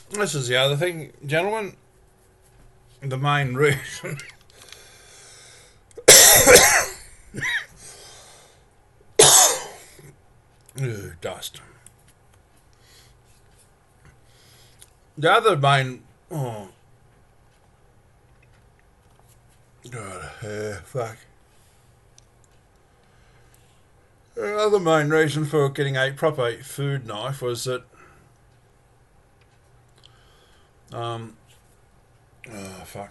This is the other thing, gentlemen. The main reason. Ew, dust. The other main. Oh, God. Fuck. The other main reason for getting a proper food knife was that. Um, oh, fuck.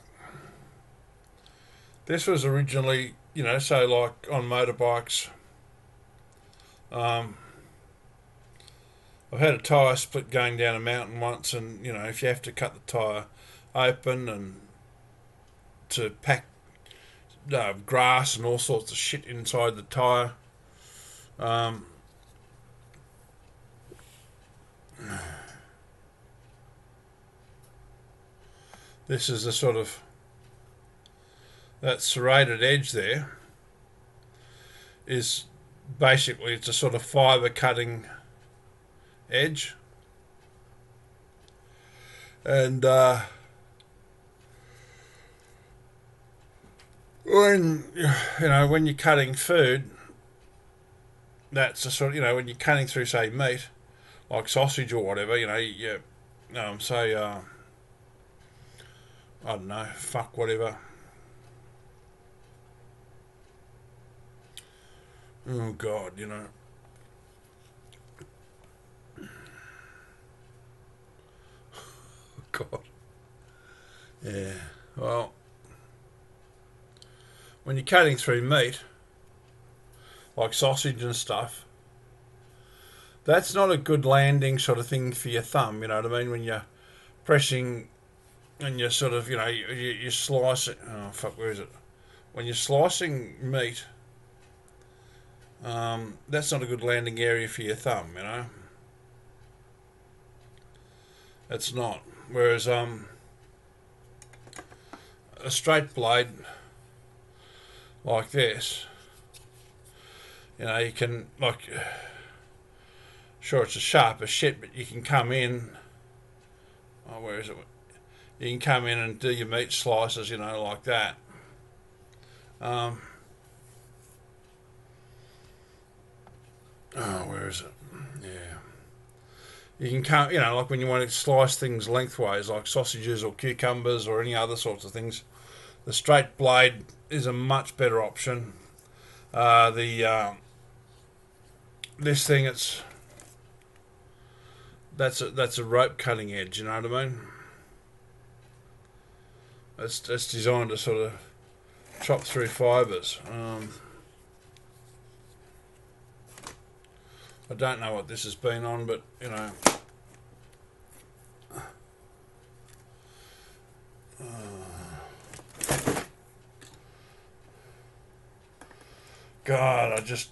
This was originally, so like on motorbikes. Um, I've had a tyre split going down a mountain once, and if you have to cut the tyre open and to pack grass and all sorts of shit inside the tyre, um, this is the sort of that serrated edge there is basically it's a sort of fibre cutting edge, and when you're cutting food, that's a sort of when you're cutting through say meat like sausage or whatever, say I don't know, fuck whatever. Oh God. God. Yeah. Well, when you're cutting through meat, like sausage and stuff, that's not a good landing sort of thing for your thumb. You know what I mean? When you're pressing and you're sort of, you slice it. Oh fuck, where is it? When you're slicing meat, that's not a good landing area for your thumb. It's not. Whereas a straight blade like this, you can like, sure it's a sharp as shit, but you can come in. Oh, where is it? You can come in and do your meat slices, like that. Um, oh, where is it? Yeah. You can come, like when you want to slice things lengthways, like sausages or cucumbers or any other sorts of things. The straight blade is a much better option. The This thing, that's a rope cutting edge. You know what I mean? It's designed to sort of chop through fibres. I don't know what this has been on, but God, I just.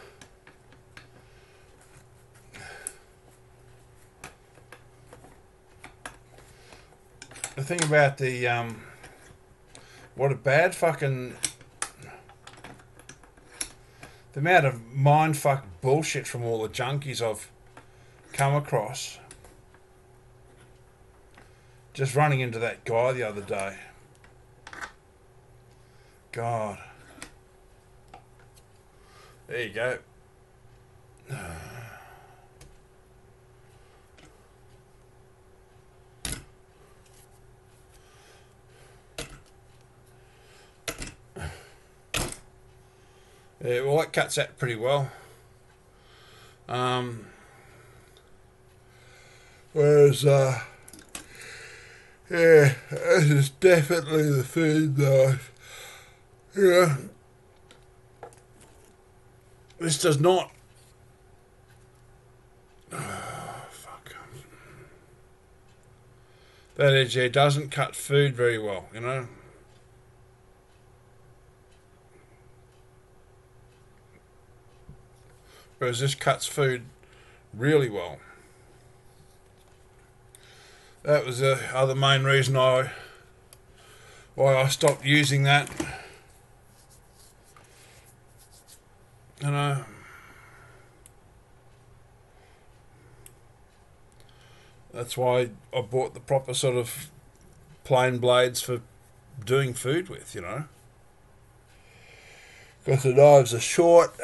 The thing about what a bad fucking. The amount of mindfuck bullshit from all the junkies I've come across. Just running into that guy the other day. God. There you go. Yeah, well, that cuts that pretty well. Um, Whereas, yeah, this is definitely the food knife. Yeah, this does not. Fuck. That edge there doesn't cut food very well. Whereas this cuts food really well. That was the other main reason why I stopped using that. You know, That's why I bought the proper sort of plain blades for doing food with, you know. Because the knives are short.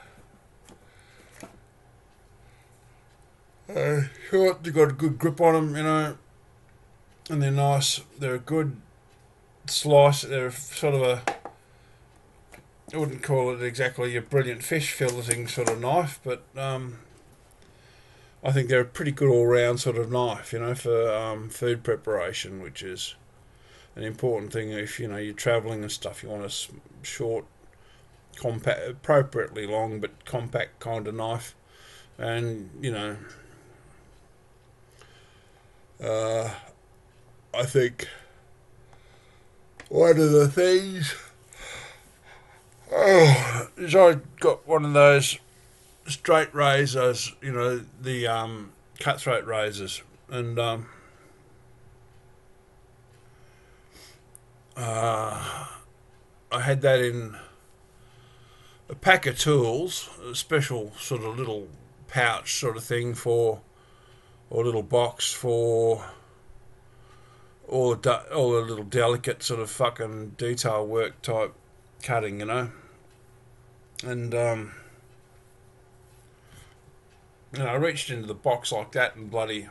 Short, they've got a good grip on them, you know. And they're nice. They're a good slice. They're sort of a... I wouldn't call it exactly a brilliant fish filleting sort of knife, but I think they're a pretty good all-round sort of knife, you know, for food preparation, which is an important thing. If, you know, you're travelling and stuff, you want a short, compact, appropriately long but compact kind of knife. And, you know, I think one of the things... Oh, is I got one of those straight razors, you know, the cutthroat razors, and I had that in a pack of tools, a special sort of little pouch sort of thing for, or little box for all the little delicate sort of fucking detail work type cutting, you know. And you know, I reached into the box like that, and bloody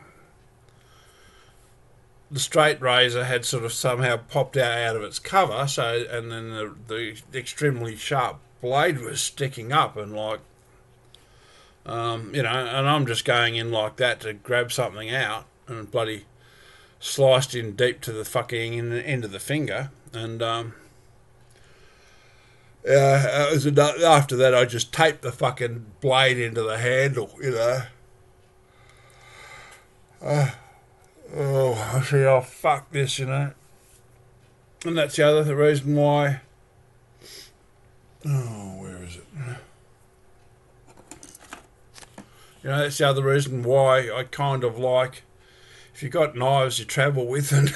the straight razor had sort of somehow popped out of its cover, so, and then the extremely sharp blade was sticking up, and like you know, and I'm just going in like that to grab something out, and bloody sliced in deep to the fucking end of the finger, and after that, I just taped the fucking blade into the handle, you know. I see, oh, fuck this, you know. And that's the other reason why... Oh, where is it? You know, that's the other reason why I kind of like... If you've got knives you travel with and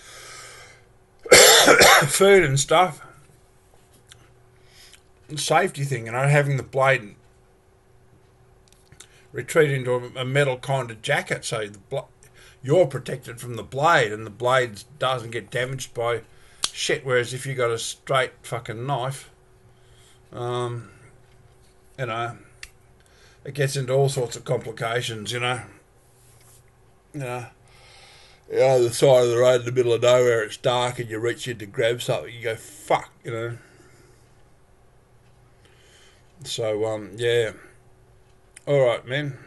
food and stuff... Safety thing, you know, having the blade retreat into a metal kind of jacket, so you're protected from the blade, and the blade doesn't get damaged by shit. Whereas if you got a straight fucking knife, you know, it gets into all sorts of complications, you know. You know, the side of the road in the middle of nowhere, it's dark, and you reach in to grab something, you go fuck, you know. So, yeah. Alright, man.